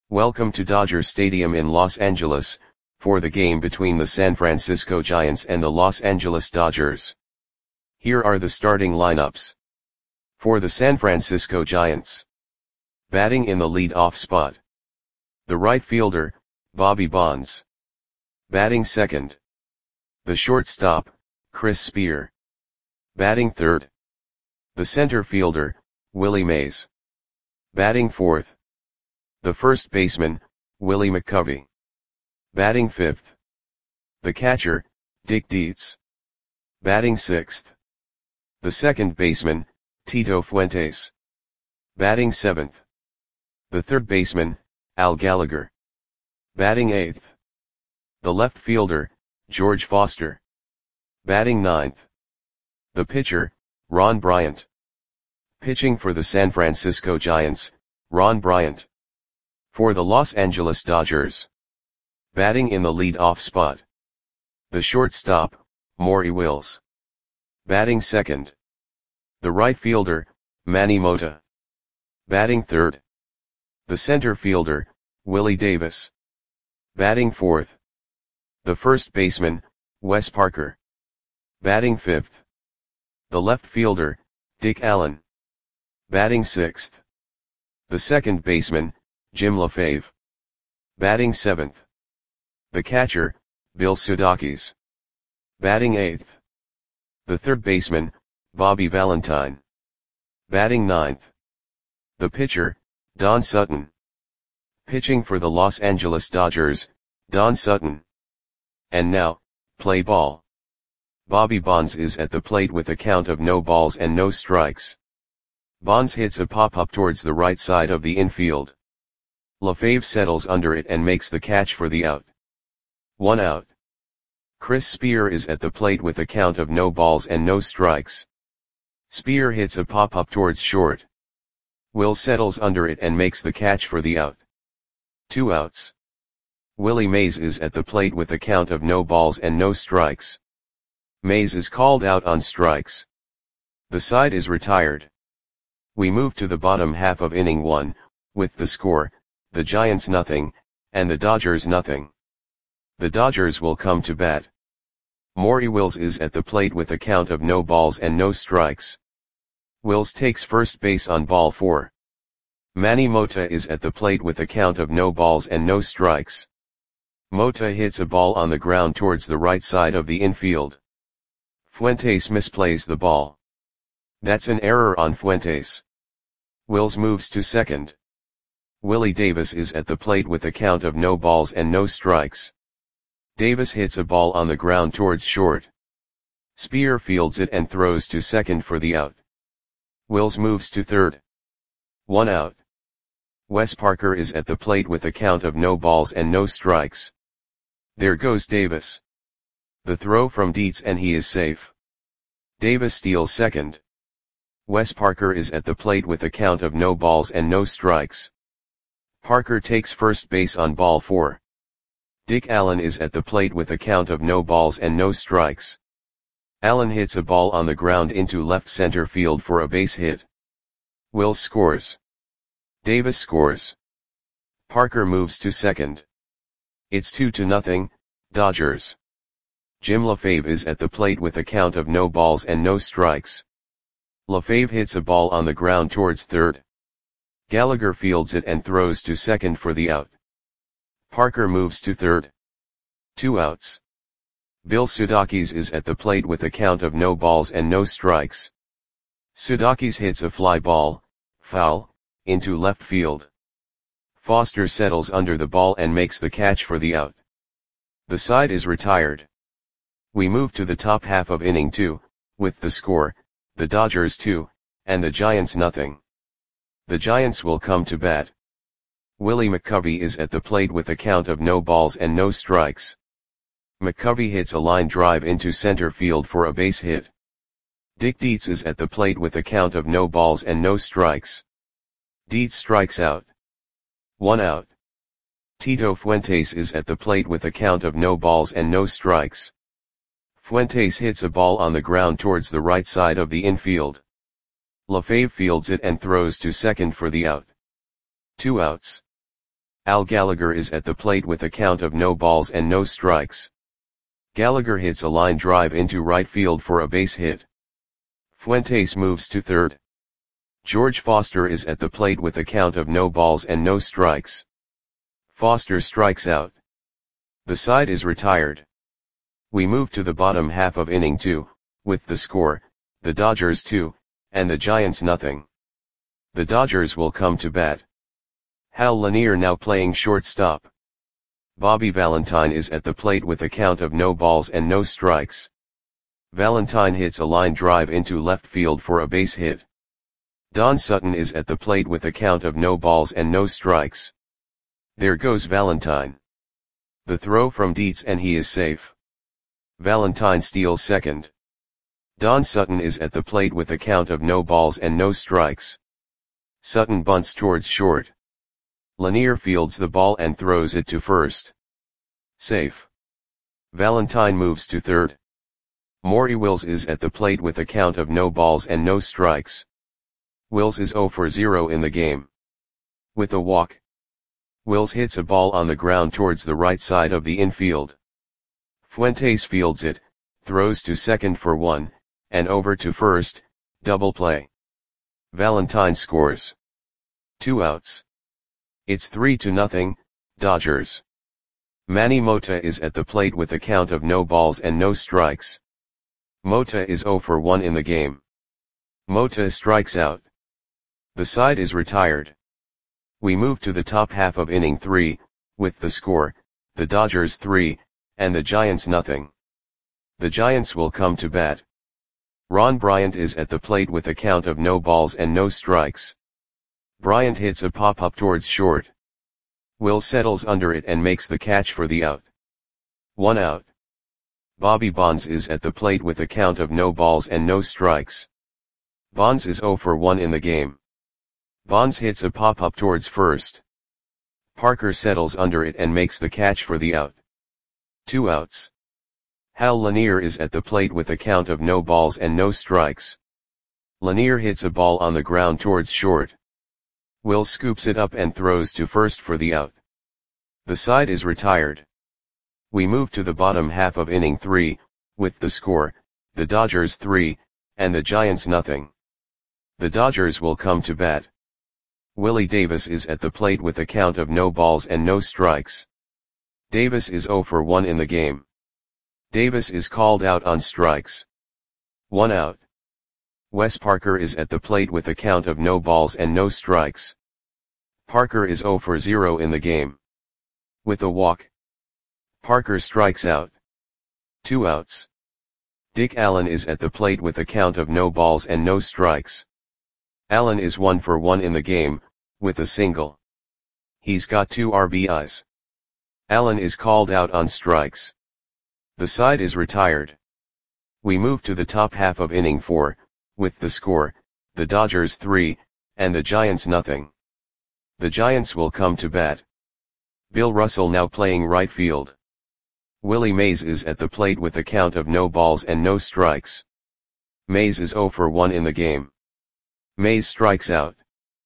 Welcome to Dodger Stadium in Los Angeles, for the game between the San Francisco Giants and the Los Angeles Dodgers. Here are the starting lineups. For the San Francisco Giants. Batting in the lead-off spot. The right fielder, Bobby Bonds. Batting second. The shortstop, Chris Spear. Batting third. The center fielder, Willie Mays. Batting fourth. The first baseman, Willie McCovey. Batting fifth. The catcher, Dick Dietz. Batting sixth. The second baseman, Tito Fuentes. Batting seventh. The third baseman, Al Gallagher. Batting eighth. The left fielder, George Foster. Batting ninth. The pitcher, Ron Bryant. Pitching for the San Francisco Giants, Ron Bryant. For the Los Angeles Dodgers. Batting in the lead-off spot. The shortstop, Maury Wills. Batting second. The right fielder, Manny Mota. Batting third. The center fielder, Willie Davis. Batting fourth. The first baseman, Wes Parker. Batting fifth. The left fielder, Dick Allen. Batting sixth. The second baseman, Jim LaFave. Batting seventh. The catcher, Bill Sudakis. Batting eighth. The third baseman, Bobby Valentine. Batting ninth. The pitcher, Don Sutton. Pitching for the Los Angeles Dodgers, Don Sutton. And now, play ball. Bobby Bonds is at the plate with a count of no balls and no strikes. Bonds hits a pop-up towards the right side of the infield. LaFave settles under it and makes the catch for the out. 1 out. Chris Spear is at the plate with a count of no balls and no strikes. Spear hits a pop-up towards short. Will settles under it and makes the catch for the out. 2 outs. Willie Mays is at the plate with a count of no balls and no strikes. Mays is called out on strikes. The side is retired. We move to the bottom half of inning 1, with the score, the Giants nothing, and the Dodgers nothing. The Dodgers will come to bat. Maury Wills is at the plate with a count of no balls and no strikes. Wills takes first base on ball 4. Manny Mota is at the plate with a count of no balls and no strikes. Mota hits a ball on the ground towards the right side of the infield. Fuentes misplays the ball. That's an error on Fuentes. Wills moves to second. Willie Davis is at the plate with a count of no balls and no strikes. Davis hits a ball on the ground towards short. Spear fields it and throws to second for the out. Wills moves to third. 1 out. Wes Parker is at the plate with a count of no balls and no strikes. There goes Davis. The throw from Dietz and he is safe. Davis steals second. Wes Parker is at the plate with a count of no balls and no strikes. Parker takes first base on ball 4. Dick Allen is at the plate with a count of no balls and no strikes. Allen hits a ball on the ground into left center field for a base hit. Wills scores. Davis scores. Parker moves to second. It's 2-0, Dodgers. Jim LaFave is at the plate with a count of no balls and no strikes. LaFave hits a ball on the ground towards third. Gallagher fields it and throws to second for the out. Parker moves to third. 2 outs. Bill Sudakis is at the plate with a count of no balls and no strikes. Sudakis hits a fly ball, foul, into left field. Foster settles under the ball and makes the catch for the out. The side is retired. We move to the top half of inning 2, with the score, the Dodgers 2, and the Giants nothing. The Giants will come to bat. Willie McCovey is at the plate with a count of no balls and no strikes. McCovey hits a line drive into center field for a base hit. Dick Dietz is at the plate with a count of no balls and no strikes. Dietz strikes out. 1 out. Tito Fuentes is at the plate with a count of no balls and no strikes. Fuentes hits a ball on the ground towards the right side of the infield. LaFave fields it and throws to second for the out. 2 outs. Al Gallagher is at the plate with a count of no balls and no strikes. Gallagher hits a line drive into right field for a base hit. Fuentes moves to third. George Foster is at the plate with a count of no balls and no strikes. Foster strikes out. The side is retired. We move to the bottom half of inning 2, with the score, the Dodgers 2, and the Giants nothing. The Dodgers will come to bat. Hal Lanier now playing shortstop. Bobby Valentine is at the plate with a count of no balls and no strikes. Valentine hits a line drive into left field for a base hit. Don Sutton is at the plate with a count of no balls and no strikes. There goes Valentine. The throw from Dietz and he is safe. Valentine steals second. Don Sutton is at the plate with a count of no balls and no strikes. Sutton bunts towards short. Lanier fields the ball and throws it to first. Safe. Valentine moves to third. Maury Wills is at the plate with a count of no balls and no strikes. Wills is 0 for 0 in the game. With a walk. Wills hits a ball on the ground towards the right side of the infield. Fuentes fields it, throws to second for 1, and over to first, double play. Valentine scores. 2 outs. It's 3-0, Dodgers. Manny Mota is at the plate with a count of no balls and no strikes. Mota is 0 for 1 in the game. Mota strikes out. The side is retired. We move to the top half of inning 3, with the score, the Dodgers 3, and the Giants nothing. The Giants will come to bat. Ron Bryant is at the plate with a count of no balls and no strikes. Bryant hits a pop-up towards short. Will settles under it and makes the catch for the out. 1 out. Bobby Bonds is at the plate with a count of no balls and no strikes. Bonds is 0 for 1 in the game. Bonds hits a pop-up towards first. Parker settles under it and makes the catch for the out. 2 outs. Hal Lanier is at the plate with a count of no balls and no strikes. Lanier hits a ball on the ground towards short. Will scoops it up and throws to first for the out. The side is retired. We move to the bottom half of inning 3, with the score, the Dodgers 3, and the Giants nothing. The Dodgers will come to bat. Willie Davis is at the plate with a count of no balls and no strikes. Davis is 0 for 1 in the game. Davis is called out on strikes. 1 out. Wes Parker is at the plate with a count of no balls and no strikes. Parker is 0 for 0 in the game. With a walk. Parker strikes out. 2 outs. Dick Allen is at the plate with a count of no balls and no strikes. Allen is 1 for 1 in the game, with a single. He's got 2 RBIs. Allen is called out on strikes. The side is retired. We move to the top half of inning 4, with the score, the Dodgers 3, and the Giants nothing. The Giants will come to bat. Bill Russell now playing right field. Willie Mays is at the plate with a count of no balls and no strikes. Mays is 0 for 1 in the game. Mays strikes out.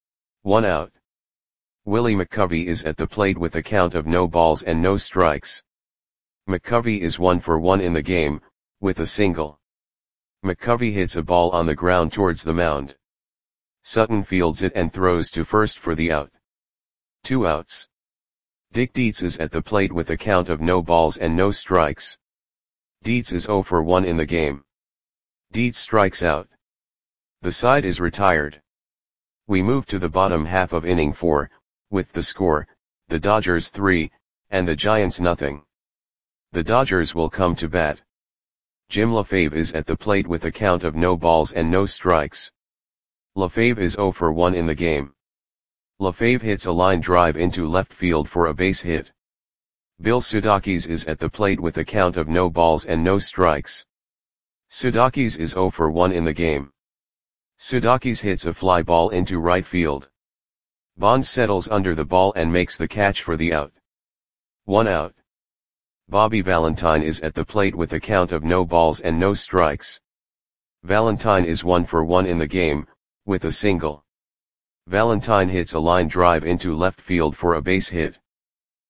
1 out. Willie McCovey is at the plate with a count of no balls and no strikes. McCovey is 1 for 1 in the game, with a single. McCovey hits a ball on the ground towards the mound. Sutton fields it and throws to first for the out. 2 outs. Dick Dietz is at the plate with a count of no balls and no strikes. Dietz is 0 for 1 in the game. Dietz strikes out. The side is retired. We move to the bottom half of inning 4, with the score, the Dodgers 3, and the Giants nothing. The Dodgers will come to bat. Jim LaFave is at the plate with a count of no balls and no strikes. LaFave is 0 for 1 in the game. LaFave hits a line drive into left field for a base hit. Bill Sudakis is at the plate with a count of no balls and no strikes. Sudakis is 0 for 1 in the game. Sudakis hits a fly ball into right field. Bonds settles under the ball and makes the catch for the out. 1 out. Bobby Valentine is at the plate with a count of no balls and no strikes. Valentine is 1 for 1 in the game, with a single. Valentine hits a line drive into left field for a base hit.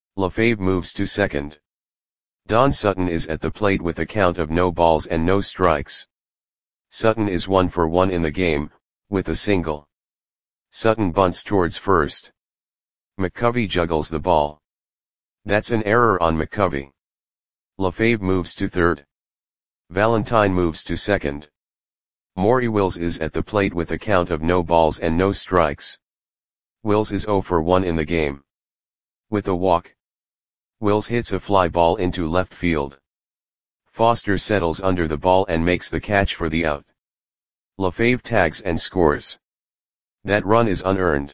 LaFave moves to second. Don Sutton is at the plate with a count of no balls and no strikes. Sutton is 1 for 1 in the game, with a single. Sutton bunts towards first. McCovey juggles the ball. That's an error on McCovey. LaFave moves to third. Valentine moves to second. Maury Wills is at the plate with a count of no balls and no strikes. Wills is 0 for 1 in the game. With a walk, Wills hits a fly ball into left field. Foster settles under the ball and makes the catch for the out. LaFave tags and scores. That run is unearned.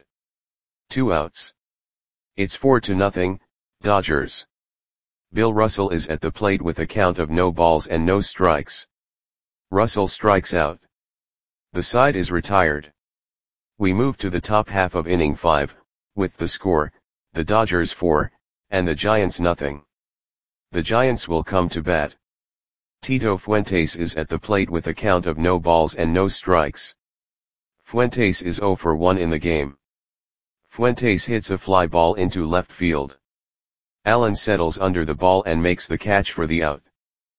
2 outs. It's 4-0, Dodgers. Bill Russell is at the plate with a count of no balls and no strikes. Russell strikes out. The side is retired. We move to the top half of inning 5, with the score, the Dodgers 4, and the Giants nothing. The Giants will come to bat. Tito Fuentes is at the plate with a count of no balls and no strikes. Fuentes is 0 for 1 in the game. Fuentes hits a fly ball into left field. Allen settles under the ball and makes the catch for the out.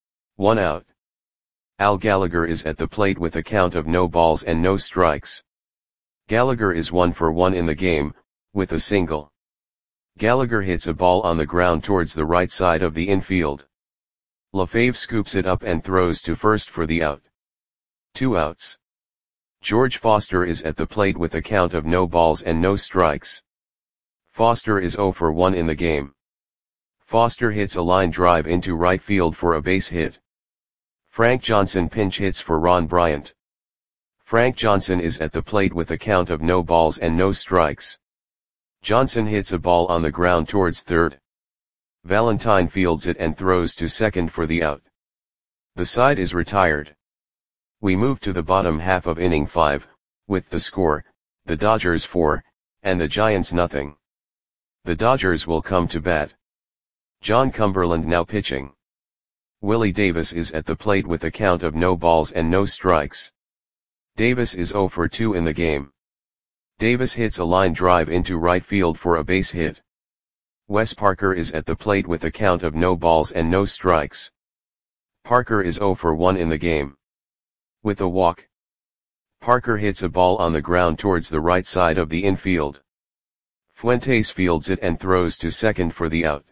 1 out. Al Gallagher is at the plate with a count of no balls and no strikes. Gallagher is 1 for 1 in the game, with a single. Gallagher hits a ball on the ground towards the right side of the infield. LaFave scoops it up and throws to first for the out. 2 outs. George Foster is at the plate with a count of no balls and no strikes. Foster is 0 for 1 in the game. Foster hits a line drive into right field for a base hit. Frank Johnson pinch hits for Ron Bryant. Frank Johnson is at the plate with a count of no balls and no strikes. Johnson hits a ball on the ground towards third. Valentine fields it and throws to second for the out. The side is retired. We move to the bottom half of inning 5, with the score, the Dodgers 4, and the Giants nothing. The Dodgers will come to bat. John Cumberland now pitching. Willie Davis is at the plate with a count of no balls and no strikes. Davis is 0 for 2 in the game. Davis hits a line drive into right field for a base hit. Wes Parker is at the plate with a count of no balls and no strikes. Parker is 0 for 1 in the game. With a walk, Parker hits a ball on the ground towards the right side of the infield. Fuentes fields it and throws to second for the out.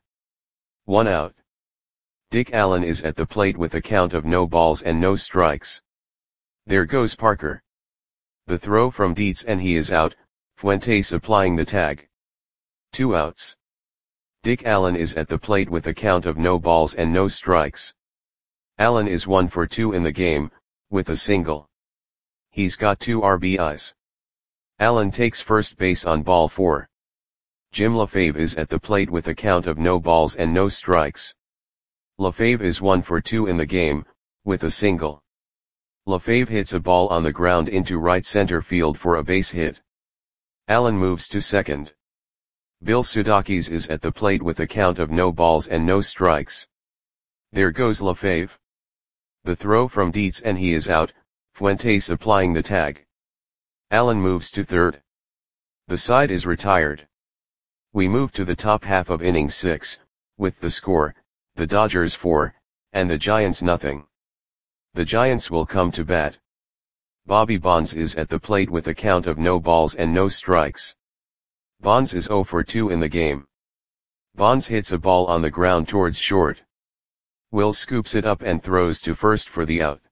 1 out. Dick Allen is at the plate with a count of no balls and no strikes. There goes Parker. The throw from Dietz and he is out, Fuentes applying the tag. 2 outs. Dick Allen is at the plate with a count of no balls and no strikes. Allen is 1 for 2 in the game, with a single. He's got 2 RBIs. Allen takes first base on ball 4. Jim LaFave is at the plate with a count of no balls and no strikes. LaFave is 1 for 2 in the game, with a single. LaFave hits a ball on the ground into right center field for a base hit. Allen moves to second. Bill Sudakis is at the plate with a count of no balls and no strikes. There goes LaFave. The throw from Dietz and he is out, Fuentes applying the tag. Allen moves to third. The side is retired. We move to the top half of inning 6, with the score, the Dodgers 4, and the Giants nothing. The Giants will come to bat. Bobby Bonds is at the plate with a count of no balls and no strikes. Bonds is 0 for 2 in the game. Bonds hits a ball on the ground towards short. Wills scoops it up and throws to first for the out.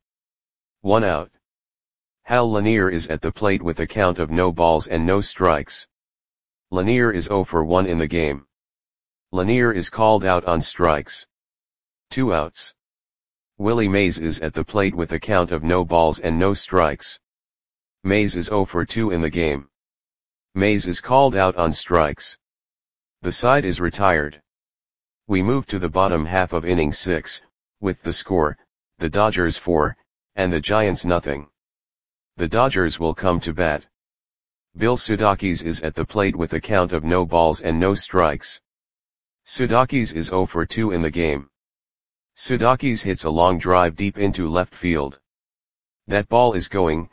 1 out. Hal Lanier is at the plate with a count of no balls and no strikes. Lanier is 0 for 1 in the game. Lanier is called out on strikes. 2 outs. Willie Mays is at the plate with a count of no balls and no strikes. Mays is 0 for 2 in the game. Mays is called out on strikes. The side is retired. We move to the bottom half of inning 6, with the score, the Dodgers 4, and the Giants nothing. The Dodgers will come to bat. Bill Sudakis is at the plate with a count of no balls and no strikes. Sudakis is 0 for 2 in the game. Sudakis hits a long drive deep into left field. That ball is gone.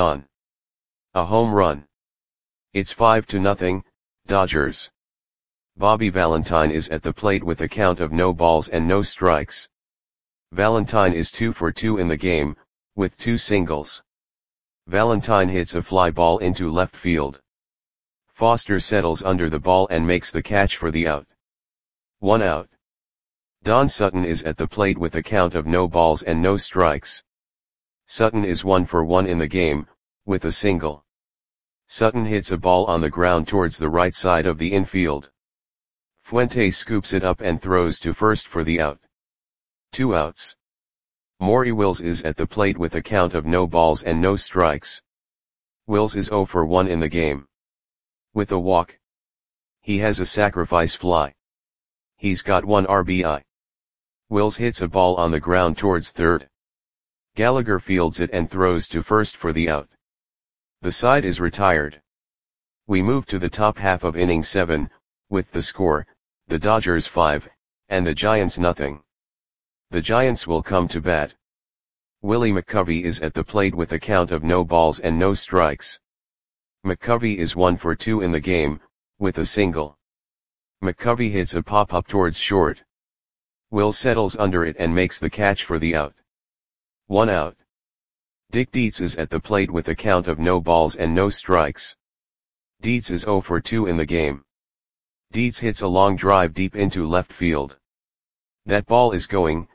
A home run. It's 5-0, Dodgers. Bobby Valentine is at the plate with a count of no balls and no strikes. Valentine is 2 for 2 in the game, with 2 singles. Valentine hits a fly ball into left field. Foster settles under the ball and makes the catch for the out. 1 out. Don Sutton is at the plate with a count of no balls and no strikes. Sutton is 1 for 1 in the game, with a single. Sutton hits a ball on the ground towards the right side of the infield. Fuentes scoops it up and throws to first for the out. 2 outs. Maury Wills is at the plate with a count of no balls and no strikes. Wills is 0 for 1 in the game. With a walk. He has a sacrifice fly. He's got 1 RBI. Wills hits a ball on the ground towards third. Gallagher fields it and throws to first for the out. The side is retired. We move to the top half of inning 7, with the score, the Dodgers 5, and the Giants nothing. The Giants will come to bat. Willie McCovey is at the plate with a count of no balls and no strikes. McCovey is 1 for 2 in the game, with a single. McCovey hits a pop-up towards short. Will settles under it and makes the catch for the out. 1 out. Dick Dietz is at the plate with a count of no balls and no strikes. Dietz is 0 for 2 in the game. Dietz hits a long drive deep into left field. That ball is gone.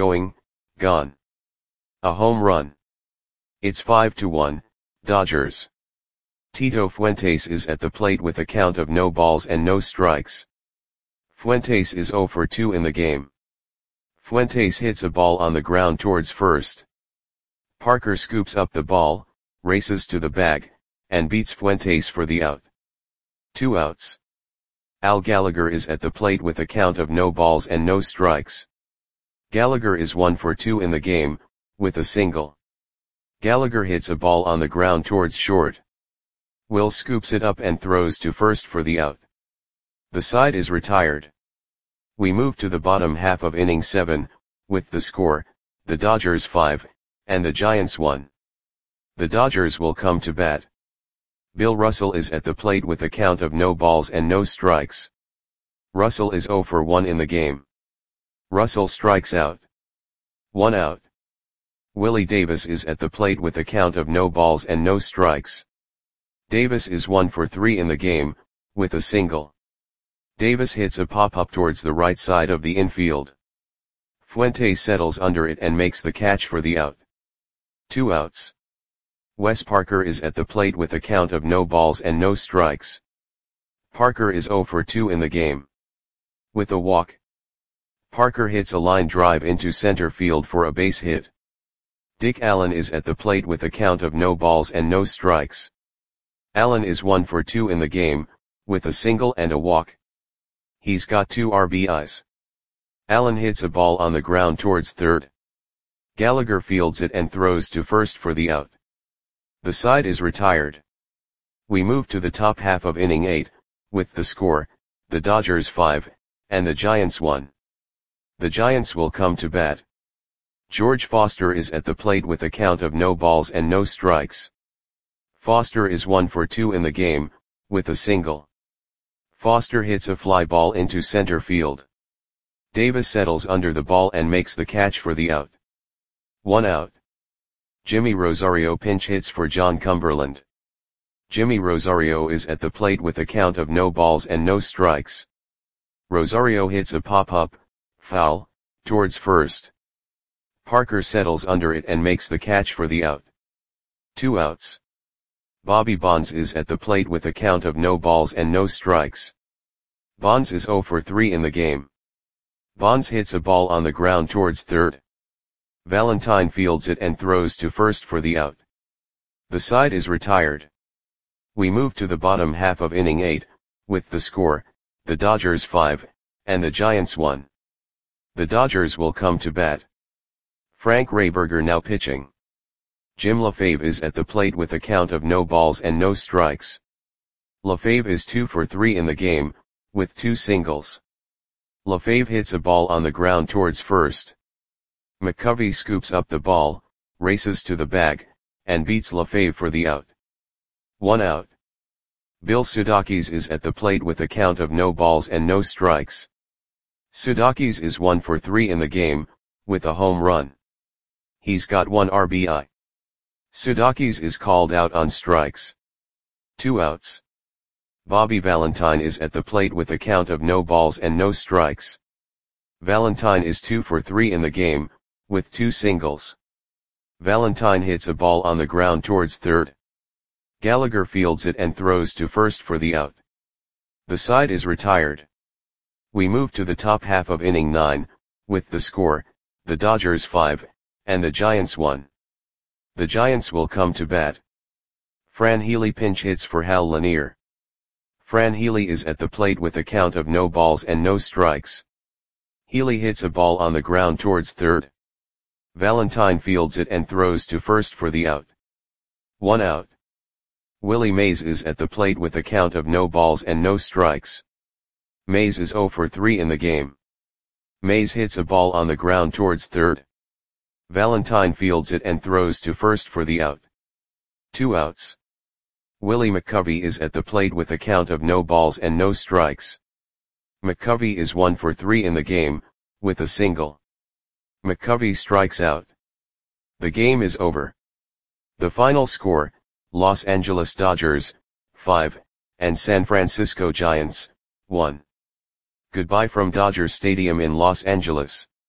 A home run. It's 5-1, Dodgers. Tito Fuentes is at the plate with a count of no balls and no strikes. Fuentes is 0 for 2 in the game. Fuentes hits a ball on the ground towards first. Parker scoops up the ball, races to the bag, and beats Fuentes for the out. 2 outs. Al Gallagher is at the plate with a count of no balls and no strikes. Gallagher is 1 for 2 in the game, with a single. Gallagher hits a ball on the ground towards short. Will scoops it up and throws to first for the out. The side is retired. We move to the bottom half of inning 7, with the score, the Dodgers 5, and the Giants 1. The Dodgers will come to bat. Bill Russell is at the plate with a count of no balls and no strikes. Russell is 0 for 1 in the game. Russell strikes out. 1 out. Willie Davis is at the plate with a count of no balls and no strikes. Davis is 1 for 3 in the game, with a single. Davis hits a pop-up towards the right side of the infield. Fuentes settles under it and makes the catch for the out. 2 outs. Wes Parker is at the plate with a count of no balls and no strikes. Parker is 0 for 2 in the game. With a walk. Parker hits a line drive into center field for a base hit. Dick Allen is at the plate with a count of no balls and no strikes. Allen is 1 for 2 in the game, with a single and a walk. He's got 2 RBIs. Allen hits a ball on the ground towards third. Gallagher fields it and throws to first for the out. The side is retired. We move to the top half of inning 8, with the score, the Dodgers 5, and the Giants 1. The Giants will come to bat. George Foster is at the plate with a count of no balls and no strikes. Foster is 1 for 2 in the game, with a single. Foster hits a fly ball into center field. Davis settles under the ball and makes the catch for the out. 1 out. Jimmy Rosario pinch hits for John Cumberland. Jimmy Rosario is at the plate with a count of no balls and no strikes. Rosario hits a pop-up, foul, towards first. Parker settles under it and makes the catch for the out. 2 outs. Bobby Bonds is at the plate with a count of no balls and no strikes. Bonds is 0 for 3 in the game. Bonds hits a ball on the ground towards third. Valentine fields it and throws to first for the out. The side is retired. We move to the bottom half of inning 8, with the score, the Dodgers 5, and the Giants 1. The Dodgers will come to bat. Frank Rayberger now pitching. Jim LaFave is at the plate with a count of no balls and no strikes. LaFave is 2 for 3 in the game, with 2 singles. LaFave hits a ball on the ground towards first. McCovey scoops up the ball, races to the bag, and beats LaFave for the out. 1 out. Bill Sudakis is at the plate with a count of no balls and no strikes. Sudakis is 1 for 3 in the game, with a home run. He's got 1 RBI. Sudakis is called out on strikes. 2 outs. Bobby Valentine is at the plate with a count of no balls and no strikes. Valentine is 2 for 3 in the game, with 2 singles. Valentine hits a ball on the ground towards third. Gallagher fields it and throws to first for the out. The side is retired. We move to the top half of inning 9, with the score, the Dodgers 5, and the Giants 1. The Giants will come to bat. Fran Healy pinch hits for Hal Lanier. Fran Healy is at the plate with a count of no balls and no strikes. Healy hits a ball on the ground towards third. Valentine fields it and throws to first for the out. 1 out. Willie Mays is at the plate with a count of no balls and no strikes. Mays is 0 for 3 in the game. Mays hits a ball on the ground towards third. Valentine fields it and throws to first for the out. 2 outs. Willie McCovey is at the plate with a count of no balls and no strikes. McCovey is 1 for 3 in the game, with a single. McCovey strikes out. The game is over. The final score, Los Angeles Dodgers, 5, and San Francisco Giants, 1. Goodbye from Dodger Stadium in Los Angeles.